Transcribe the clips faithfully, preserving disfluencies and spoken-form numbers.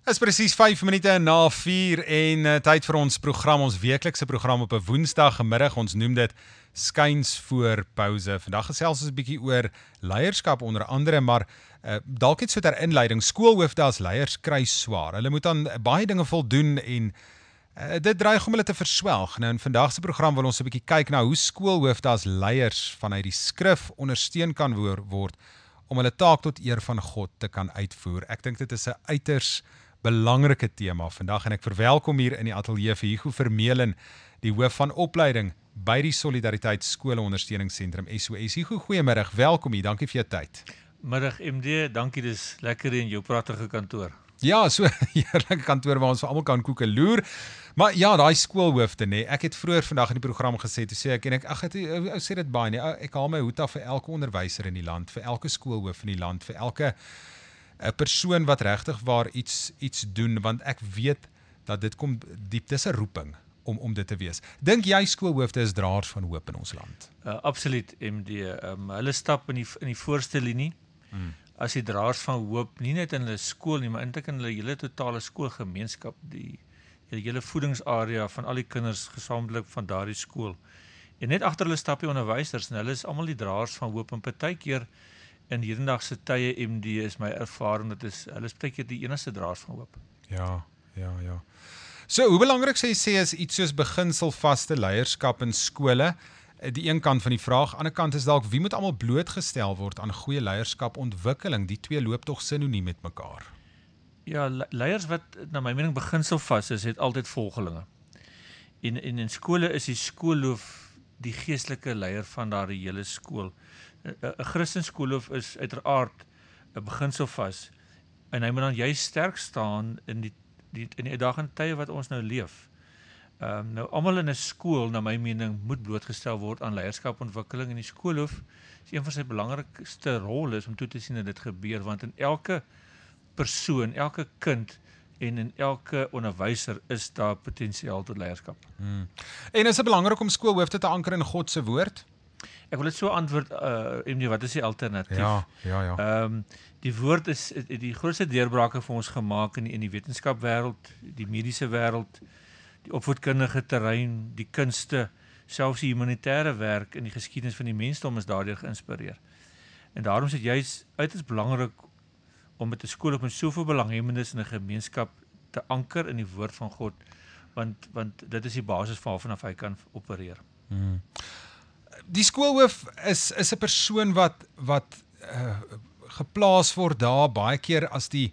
Is presies vyf minute na vier en uh, tyd vir ons program, ons weeklikse program op 'n Woensdag middag. Ons noem dit Skuins voor Pouse. Vandag gesels ons 'n bietjie oor leierskap onder andere, maar uh, dalk net so ter inleiding, skoolhoofde as leiers kry swaar. Hulle moet aan baie dinge voldoen en uh, dit dreig om hulle te verswelg. Nou in vandag se program wil ons 'n bietjie kyk na hoe skoolhoofde as leiers vanuit die skrif ondersteun kan word om hulle taak tot eer van God te kan uitvoer. Ek dink dit is 'n uiters belangrike tema vandag en ek verwelkom hier in die ateljee vir Hugo Vermeulen, die hoof van opleiding by die Solidariteit Skole Ondersteuningsentrum S O S. Hugo, goeiemiddag, welkom hier, dankie vir jou tyd. Middag M D, dankie, dis lekker in jou pragtige kantoor. Ja, so 'n heerlike kantoor waar ons vir almal kan koekeloer. Maar ja, daai skoolhoofde nê. Ek het vroeër vandag in die program gesê, toe sê ek en ek ag ek, ek sê dit baie nee, ek haal my hoed af vir elke onderwyser in die land, vir elke skoolhoof in die land, vir elke 'n persoon wat regtig waar iets iets doen, want ek weet dat dit kom diep, dis 'n roeping om om dit te wees. Dink jy skoolhoofde is draers van hoop in ons land? Uh, absoluut M D. Um, hulle stap in die in die voorste linie hmm. as die draers van hoop, nie net in hulle skool nie, maar eintlik in hulle hele totale skoolgemeenskap, die die hele voedingsarea van al die kinders gesamentlik van daardie skool. En net agter hulle stap die onderwysers en hulle is almal die draers van hoop en partykeer in hierdendagse tye M D is my ervaring dat is hulle is baie keer die enigste draers van hoop. Ja, ja, ja. So, hoe belangrik sê jy sê is iets soos beginselvaste leierskap in skole? Die een kant van die vraag, aan die ander kant is dalk wie moet almal blootgestel word aan goeie leierskapontwikkeling? Die twee loop tog sinoniem met mekaar. Ja, le leiers wat na my mening beginselvas is, het altyd volgelinge. En, en in skole is die skoolloof die geestelike leier van daardie hele skool. 'n Christenskoolhoof is uiteraard 'n beginselvas en hy moet dan juist sterk staan in die, die in die uitdagende tye wat ons nou leef. Ehm um, nou almal in 'n skool na my mening moet blootgestel word aan leierskapontwikkeling en die skoolhoof is een van sy belangrikste rol is om toe te sien dat dit gebeur, want in elke persoon, elke kind en in elke onderwyser is daar potensiaal tot leierskap. Hmm. En is dit belangrik om skoolhoofde te anker in God se woord? Ek wil dit so antwoord, uh, M D, wat is die alternatief? Ja, ja, ja. Ehm um, die woord is die grootste deurbrake vir ons gemaak in die, in die wetenskapwêreld, die mediese wêreld, die opvoedkundige terrein, die kunste, selfs die humanitêre werk in die geskiedenis van die mensdom is daardeur geïnspireer. En daarom is dit juist uiters belangrik om met 'n skool op met soveel belanghebbendes in 'n gemeenskap te anker in die woord van God, want want dit is die basis waarvan hy kan opereer. Hmm. Die skoolhoof is is 'n persoon wat wat uh, geplaas word daar baie keer as die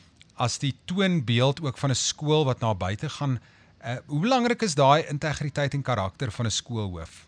as die toonbeeld ook van 'n skool wat na buite gaan. Uh, hoe belangrik is daai integriteit en karakter van 'n skoolhoof?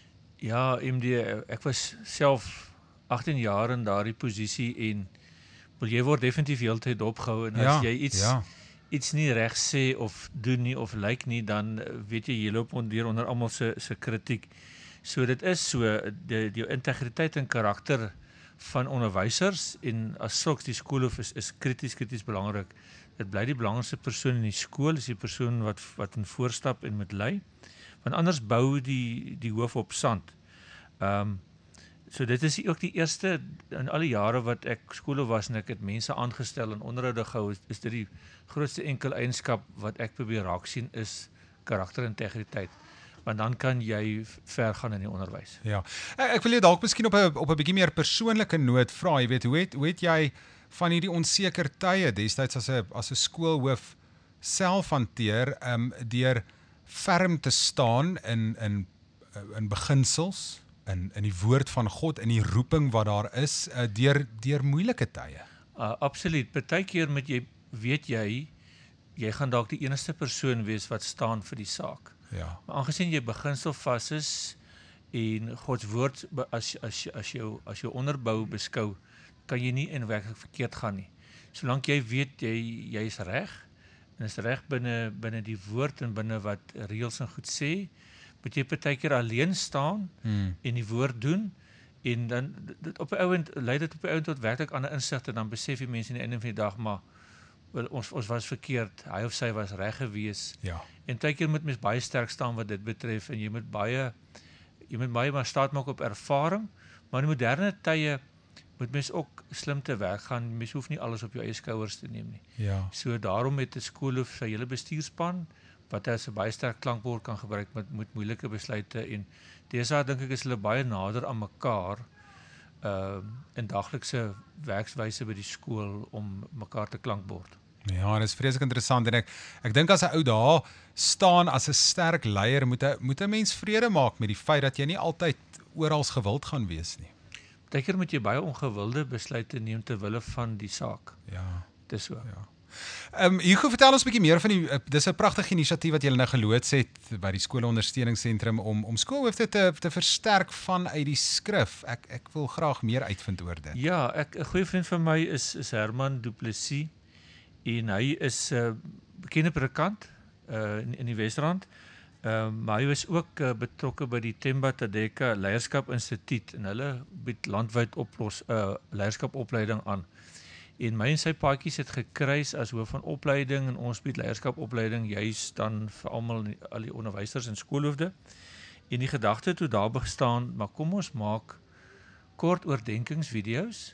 Ja, M D, ek was self agttien jaar in daardie posisie en wil jy word definitief heeltyd dopgehou en ja, as jy iets ja. iets nie reg sê of doen nie of lyk nie, dan weet jy jy loop onder onder almal se se kritiek. So dit is so die die integriteit en karakter van onderwysers en as sulks die skoolhoof is is krities krities belangrik. Dit bly die belangrikste persoon in die skool, is die persoon wat wat in voorstap en moet lei. Want anders bou die die hoof op sand. Ehm um, so dit is ook die eerste in al die jare wat ek skoolhoof was en ek het mense aangestel en onderhoude gehou, is, is dit die grootste enkel eienskap wat ek probeer raak sien is karakter en integriteit. Want dan kan jy ver gaan in die onderwys. Ja. Ek wil jou dalk miskien op 'n op 'n bietjie meer persoonlike noot vra, jy weet, hoe het hoe het jy van hierdie onseker tye destyds as 'n as 'n skoolhoof self hanteer um, deur ferm te staan in in in beginsels, in in die woord van God, in die roeping wat daar is, uh, deur deur moeilike tye? Uh, absoluut. Partykeer moet jy weet jy jy gaan dalk die enigste persoon wees wat staan vir die saak. Ja. Maar aangesien jy beginselvas is en Gods woord as as as jou as jou onderbou beskou, kan jy nie in werklik verkeerd gaan nie. Solank jy weet jy jy is reg en is reg binne binne die woord en binne wat reëls en goed sê, moet jy partykeer alleen staan hmm. en die woord doen en dan dit op 'n ouend lei dit op 'n ouend tot werklik ander insigte, dan besef die mense aan die einde van die dag maar wel, ons ons was verkeerd, hy of sy was reg gewees. Ja. En partykeer moet mens baie sterk staan wat dit betref en jy moet baie jy moet baie maar staat maak op ervaring, maar in moderne tye moet mens ook slim te werk gaan. Mens hoef nie alles op jou eie skouers te neem nie. Ja. So daarom het 'n skoolhoof sy hele bestuurspan wat as 'n baie sterk klankbord kan gebruik met met moeilike besluite en deesdae dink ek is hulle baie nader aan mekaar uh, in daglikse werkswyse by die skool om mekaar te klankbord. Ja, dit is vreeslik interessant en ek ek dink as 'n ou daar staan as 'n sterk leier moet 'n moet 'n mens vrede maak met die feit dat jy nie altyd oral gewild gaan wees nie. Partykeer moet jy baie ongewilde besluite neem ter wille van die saak. Ja. Dis so. Ja. Ehm um, Hugo, vertel ons 'n bietjie meer van die uh, dis 'n pragtige inisiatief wat julle nou geloods het by die skoolondersteuningssentrum om om skoolhoofde te te versterk vanuit die skrif. Ek ek wil graag meer uitvind oor dit. Ja, ek 'n goeie vriend van my is is Herman Du Plessis en hy is 'n uh, bekende predikant uh, in, in die Wesrand. Ehm uh, maar hy was ook uh, betrokke by die Themba Tadeka Leierskap Instituut en hulle bied landwyd oplos uh, leierskapopleiding aan. En my en sy paadjies het gekruis as hoof van opleiding en ons bied leierskapopleiding juis dan vir almal al die onderwysers en skoolhoofde. En die gedagte toe daar bestaan, maar kom ons maak kort oordenkingsvideo's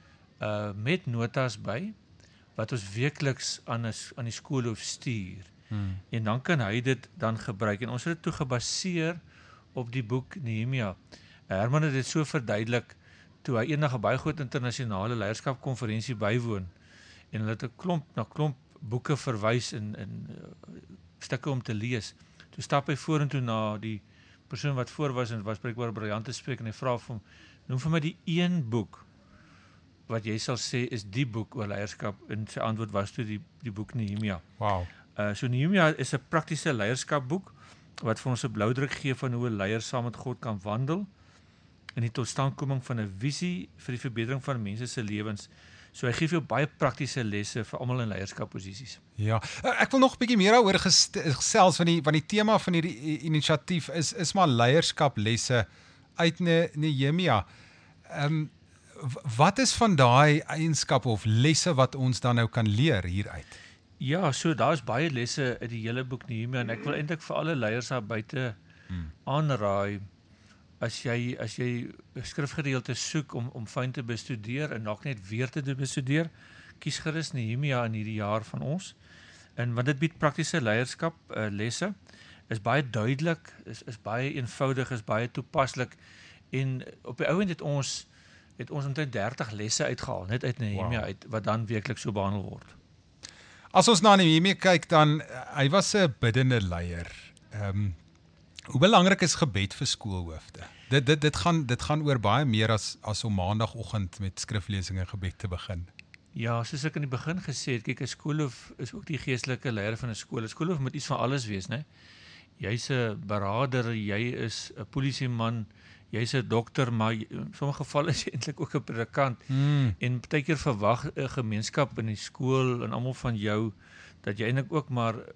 uh met notas by wat ons weekliks aan 'n aan die skoolhoof stuur. Hmm. En dan kan hy dit dan gebruik en ons het dit toe gebaseer op die boek Nehemia. Herman het dit so verduidelik toe hy eendag 'n baie groot internasionale leierskapkonferensie bywoon en hulle het 'n klomp na klomp boeke verwys in in uh, stukke om te lees. Toe stap hy vorentoe na die persoon wat voor was en was breekbaar briljant te spreek en hy vra vir hom, noem vir my die een boek wat jy sal sê is die boek oor leierskap en sy antwoord was toe die die boek Nehemia. Wow. Uh, so Nehemia is 'n praktiese leierskapboek wat vir ons 'n bloudruk gee van hoe 'n leier saam met God kan wandel in die totstandkoming van 'n visie vir die verbetering van mense se lewens. So hy gee vir jou baie praktiese lesse vir almal in leierskapposisies. Ja, ek wil nog 'n bietjie meer daaroor gesels van die van die tema van hierdie inisiatief is is maar leierskaplesse uit Nehemia. Ehm um, wat is van daai eienskappe of lesse wat ons dan nou kan leer hieruit? Ja, so daar's baie lesse uit die hele boek Nehemia en ek wil eintlik vir alle leiers daar buite hmm. aanraai as jy as jy skrifgedeelte soek om om fyn te bestudeer en dalk net weer te bestudeer, kies gerus Nehemia in hierdie jaar van ons. En want dit bied praktiese leierskap uh, lesse, is baie duidelik, is is baie eenvoudig, is baie toepaslik en op die ouend het ons het ons omtrent dertig lesse uitgehaal net uit Nehemia wow. uit wat dan weekliks so behandel word. As ons na Nehemia kyk dan hy was 'n biddende leier. Ehm um, Hoe belangrik is gebed vir skoolhoofde? Dit dit dit gaan dit gaan oor baie meer as as om maandagooggend met skriflesing en gebed te begin. Ja, soos ek in die begin gesê het, kyk 'n skoolhoof is ook die geestelike leier van 'n skool. 'n Skoolhoof moet iets van alles wees, né? Jy's 'n beraader, jy is 'n polisieman, jy's 'n dokter, maar in sommige gevalle is jy eintlik ook 'n predikant. Hmm. En baie keer verwag 'n gemeenskap in die skool en almal van jou dat jy eintlik ook maar 'n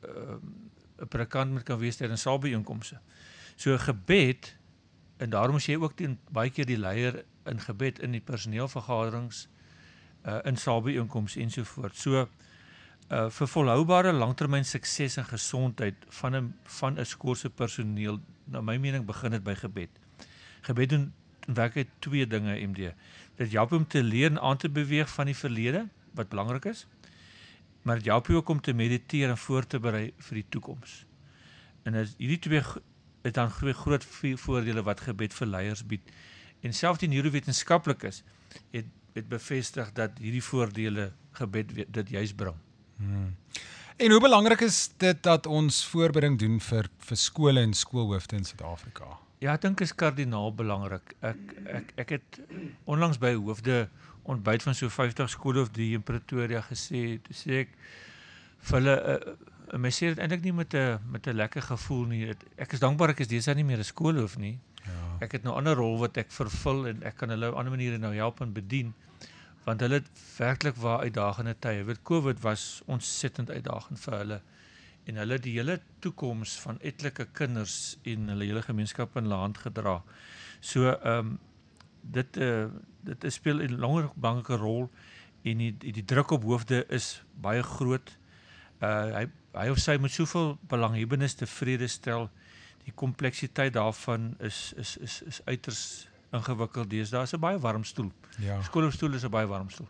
uh, predikant moet kan wees tydens saalbyeenkomste. So gebed, en daarom moet jy ook die, baie keer die leier in gebed in die personeelvergaderings, uh, in saalbyeenkomste en so voort. So uh, vir volhoubare langtermyn sukses en gesondheid van 'n van 'n skool se personeel, na my mening begin dit by gebed. Gebed doen werklik twee dinge M D. Dit help om te leer en aan te beweeg van die verlede wat belangrik is, maar dit help ook om te mediteer en voor te berei vir die toekoms. En as hierdie twee is dan groot voordele wat gebed vir leiers bied. En selfs die neurowetenskaplikes het het bevestig dat hierdie voordele gebed dit juist bring. Hmm. En hoe belangrik is dit dat ons voorbereiding doen vir vir skole en skoolhoofde in Suid-Afrika? Ja, ek dink is kardinaal belangrik. Ek ek ek het onlangs by hoofde ontbyt van so vyftig skoolhoofde hier in Pretoria gesê, toe sê ek vir hulle uh, my sê dit eintlik nie met 'n met 'n lekker gevoel nie. Ek is dankbaar ek is deesdae nie meer 'n skoolhoof nie. Ja. Ek het nou 'n ander rol wat ek vervul en ek kan hulle op ander maniere nou help en bedien. Want hulle het werklik waar uitdagende tye. Weet COVID was ontsettend uitdagend vir hulle en hulle die hele toekoms van etlike kinders en hulle hele gemeenskap in hulle hand gedra. So ehm um, dit uh, dit speel 'n langer belangrike rol en die, die die druk op hoofde is baie groot. Uh, hy hy of sy moet soveel belanghebbendes tevrede stel. Die kompleksiteit daarvan is is is is uiters ingewikkeld deesdae, is 'n baie warm stoel. Ja. Skoolhoofstoel is 'n baie warm stoel.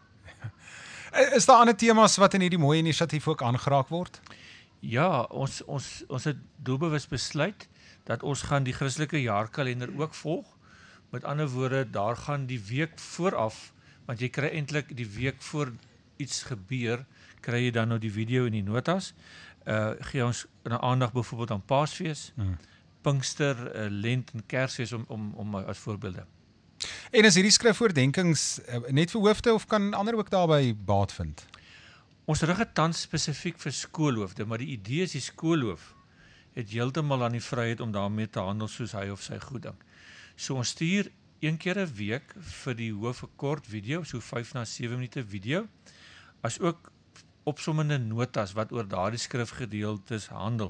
Is daar ander temas wat in hierdie mooi inisiatief ook aangeraak word? Ja, ons ons ons het doelbewus besluit dat ons gaan die Christelike jaarkalender ook volg. Met ander woorde, daar gaan die week vooraf, want jy kry eintlik die week voor iets gebeur, kry jy dan nou die video en die notas. Uh gee ons 'n aandag byvoorbeeld aan Paasfees, hmm. Pinkster, uh, Lent en Kersfees om om om as voorbeelde. En is hierdie skrifoordenkings uh, net vir hoofde of kan ander ook daarbey baat vind? Ons rig dit tans spesifiek vir skoolhoofde, maar die idee is die skoolhoof het heeltemal aan die vryheid om daarmee te handel soos hy of sy goed dink. So ons stuur een keer 'n week vir die hoof 'n kort video, so vyf na sewe minute video, as ook opsommende notas wat oor daardie skrifgedeeltes handel.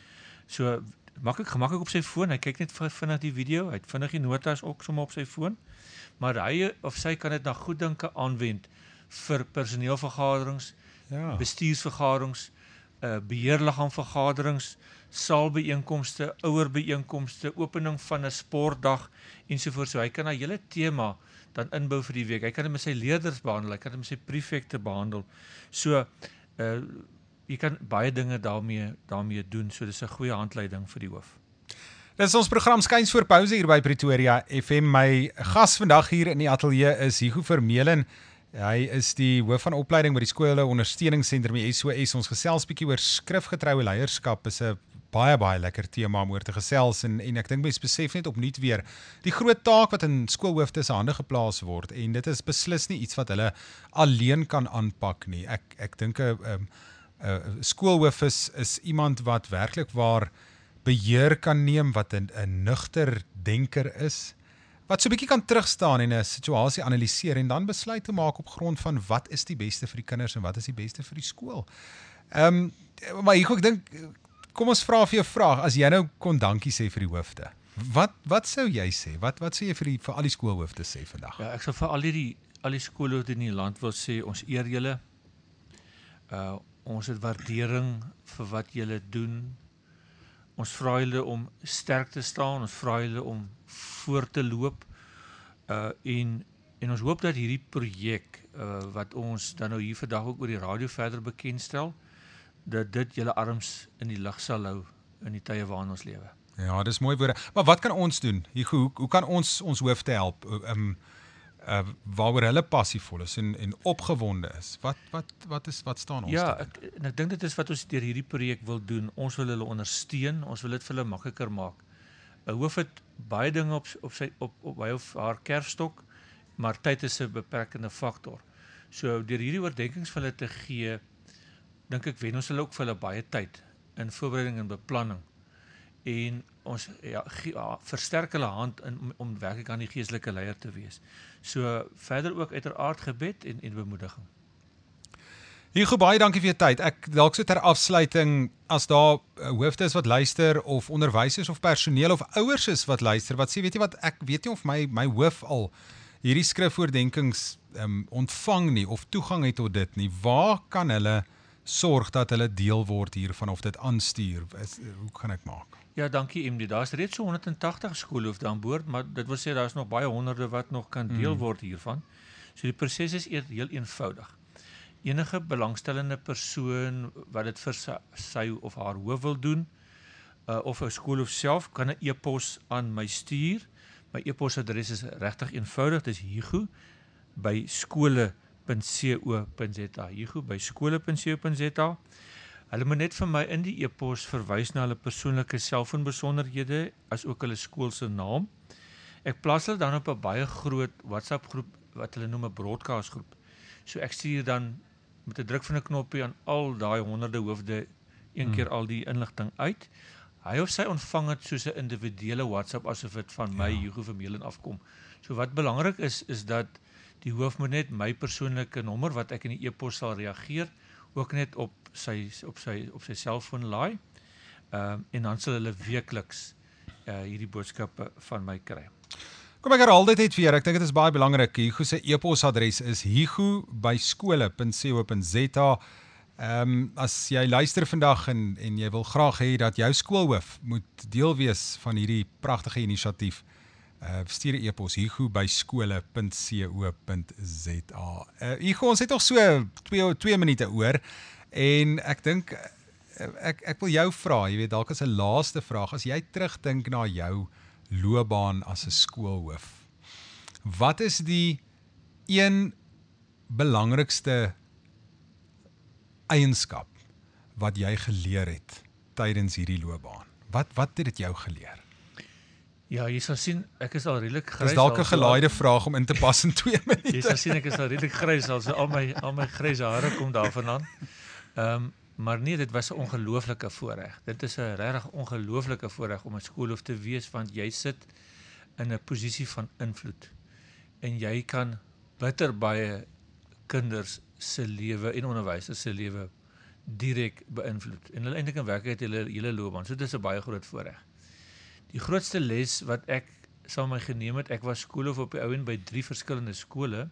So maklik gemaklik op sy foon, hy kyk net vinnig die video, hy het vinnig die notas ook sommer op sy foon, maar hy of sy kan dit na goeddinke aanwend vir personeelvergaderings, ja. bestuursvergaderings, uh, beheerliggaamvergaderings, saalbyeenkomste, ouerbyeenkomste, opening van 'n sportdag ensovoorts. So hy kan 'n hele tema dan inbou vir die week. Hy kan dit met sy leerders behandel, hy kan dit met sy prefekte behandel. So uh, jy kan baie dinge daarmee daarmee doen. So dis 'n goeie handleiding vir die hoof. Dis ons program Skuins voor Pouse hier by Pretoria F M. My gas vandag hier in die ateljee is Hugo Vermeulen. Hy is die hoof van opleiding by die skole ondersteuningssentrum die S O S. Ons gesels bietjie oor skrifgetroue leierskap. Is 'n baie baie lekker tema om oor te gesels en en ek dink mense besef net opnuut weer die groot taak wat in skoolhoofde se hande geplaas word en dit is beslis nie iets wat hulle alleen kan aanpak nie. Ek ek dink 'n 'n 'n skoolhoof is is iemand wat werklik waar beheer kan neem, wat 'n 'n nugter denker is, wat so 'n bietjie kan terugstaan en 'n situasie analiseer en dan besluit te maak op grond van wat is die beste vir die kinders en wat is die beste vir die skool. Ehm um, maar ek dink kom ons vra vir jou vraag, as jy nou kon dankie sê vir die hoofde. Wat wat sou jy sê? Wat wat sê jy vir die vir al die skoolhoofde sê vandag? Ja, ek sou vir al die al die skoolhoofde in die land wil sê ons eer julle. Uh ons het waardering vir wat julle doen. Ons vra julle om sterk te staan, ons vra julle om voor te loop. Uh en en ons hoop dat hierdie projek uh wat ons dan nou hier vandag ook oor die radio verder bekendstel, dat dit julle arms in die lug sal hou in die tye waarin ons lewe. Ja, dis mooi woorde. Maar wat kan ons doen? Hugo, hoe, hoe kan ons ons hoofde help? Um, uh, waaroor hulle passievol is en en opgewonde is. Wat wat wat is wat staan ons? Ja, ek en ek dink dit is wat ons deur hierdie projek wil doen. Ons wil hulle ondersteun, ons wil dit vir hulle makliker maak. 'n Hoof het baie dinge op op sy op op hy of haar kerfstok, maar tyd is 'n beperkende faktor. So deur hierdie oordeenkings vir hulle te gee, dink ek wen ons hulle ook vir hulle baie tyd in voorbereiding en beplanning. En ons ja, ja, versterk hulle hand in, om, om werklik aan die geestelike leier te wees. So verder ook uiteraard gebed en, en bemoediging. Hugo, baie dankie vir jou tyd. Ek dalk so ter afsluiting, as daar uh, hoofde is wat luister of onderwysers of personeel of ouers is wat luister, wat sê, weet jy wat, ek weet nie of my my hoof al hierdie skrifoordenkings um, ontvang nie of toegang het tot dit nie. Waar kan hulle sorg dat hulle deel word hiervan of dit aanstuur? Is, hoe kan ek maak? Ja, dankie M D. Daar's reeds so honderd en tagtig skoolhoofde aan boord, maar dit wil sê daar's nog baie honderde wat nog kan deel word hiervan. So die proses is eer, heel eenvoudig. Enige belangstellende persoon wat dit vir sy, sy of haar hoof wil doen, uh, of 'n skoolhoof self, kan 'n e-pos aan my stuur. My e-posadres is regtig eenvoudig, dis Hugo by skole punt co punt za. Hugo by skole punt co punt za. Hulle moet net vir my in die e-pos verwys na hulle persoonlike selfoonbesonderhede as ook hulle skool se naam. Ek plaas hulle dan op 'n baie groot WhatsApp groep wat hulle noem 'n broadcast groep. So ek stuur dan met 'n druk van 'n knoppie aan al daai honderde hoofde een hmm. keer al die inligting uit. Hy of sy ontvang dit soos 'n individuele WhatsApp asof dit van my, ja. Hugo Vermeulen afkom. So wat belangrik is is dat die hoof moet net my persoonlike nommer wat ek in die e-pos sal reageer, ook net op sy op sy op sy selfoon laai. Ehm um, en dan sal hulle weekliks uh, hierdie boodskappe van my kry. Kom ek herhaal dit net weer, ek dink dit is baie belangrik. Hugo se e-posadres is hugo by skole punt co punt za. Ehm um, as jy luister vandag en en jy wil graag hê dat jou skoolhoof moet deel wees van hierdie pragtige inisiatief, Uh, stuur 'n e-pos Hugo by skole punt co punt za. Uh, Hugo, ons het nog so twee, twee minute oor en ek dink ek ek wil jou vra, jy weet, dalk as 'n laaste vraag, as jy terugdink na jou loopbaan as 'n skoolhoof. Wat is die een belangrikste eienskap wat jy geleer het tydens hierdie loopbaan? Wat wat het dit jou geleer? Ja, jy sal sien, ek is al redelik grys. Dis dalk 'n gelaaide vraag om in te pas in twee minute. Jy sal sien, ek is al redelik grys, al so al my al my gryse hare kom daarvandaan. Ehm um, maar nee, dit was 'n ongelooflike voorreg. Dit is 'n regtig ongelooflike voorreg om 'n skoolhoof te wees, want jy sit in 'n posisie van invloed. En jy kan bitter baie kinders se lewe en onderwysers se lewe direk beïnvloed. En hulle eintlik in werklikheid hulle hele loopbaan. So dit is 'n baie groot voorreg. Die grootste les wat ek saam my geneem het, ek was skoolhoof op die ou en by drie verskillende skole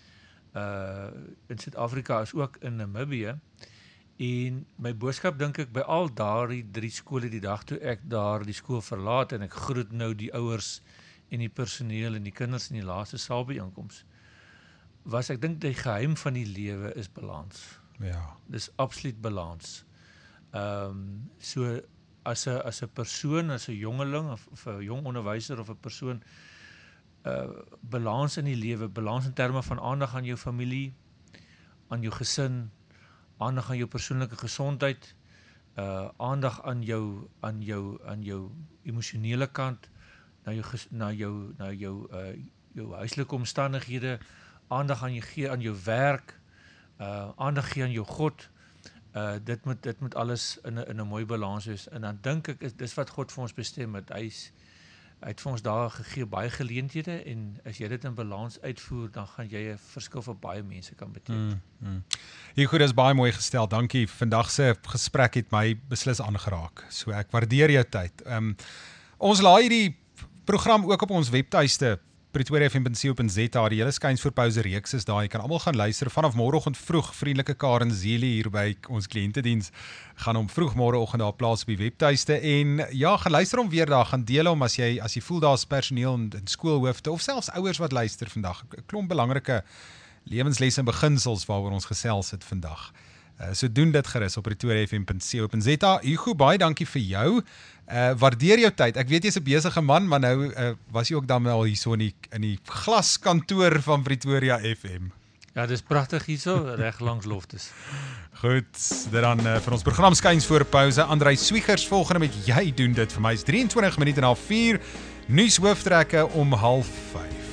uh in Suid-Afrika as ook in Namibië. En my boodskap dink ek by al daardie drie skole die dag toe ek daar die skool verlaat en ek groet nou die ouers en die personeel en die kinders in die laaste saalbyeenkoms, was ek dink die geheim van die lewe is balans. Ja. Dis absoluut balans. Ehm um, so as 'n as 'n persoon, as 'n jongeling of, of 'n jong onderwyser of 'n persoon uh balans in die lewe, balans in terme van aandag aan jou familie, aan jou gesin, aandag aan jou persoonlike gesondheid, uh aandag aan jou aan jou aan jou emosionele kant, na jou na jou na jou uh jou huislike omstandighede, aandag aan jou gee aan jou werk, uh aandag gee aan jou God. Uh dit moet dit moet alles in 'n in 'n mooi balans wees. En dan dink ek is dis wat God vir ons bestem het. Hy's hy het vir ons daar gegee baie geleenthede en as jy dit in balans uitvoer, dan gaan jy 'n verskil vir baie mense kan beteken. Mm, mm. Hier goed, is baie mooi gestel. Dankie. Vandag se gesprek het my beslis aangeraak. So ek waardeer jou tyd. Um, ons laai hierdie program ook op ons webtuiste pretoria f m punt co punt za. Die hele Skuins voor Pouse reeks is daar. Jy kan almal gaan luister vanaf môreoggend vroeg. Vriendelike Karen Zeli hier by ons kliëntediens gaan om vroeg môreoggend daar plaas op die webtuiste en ja, gaan luister hom weer daar, gaan deel hom as jy as jy voel daar's personeel en, en skoolhoofde of selfs ouers wat luister vandag. 'n Klomp belangrike lewenslesse en beginsels waaroor ons gesels het vandag. Uh, so doen dit gerus op pretoria f m punt co punt za. Hugo, baie dankie vir jou. Uh, waardeer jou tyd. Ek weet jy's 'n besige man, maar nou uh, was jy ook dan al hierso in die in die glaskantoor van Pretoria F M. Ja, dis pragtig hierso, reg langs Loftus. Goed, dit dan uh, vir ons program Skuins voor Pouse. Andrei Swiegers volgende met Jy doen dit vir my is drieëntwintig minute na vier. Nuus hooftrekke om half vyf.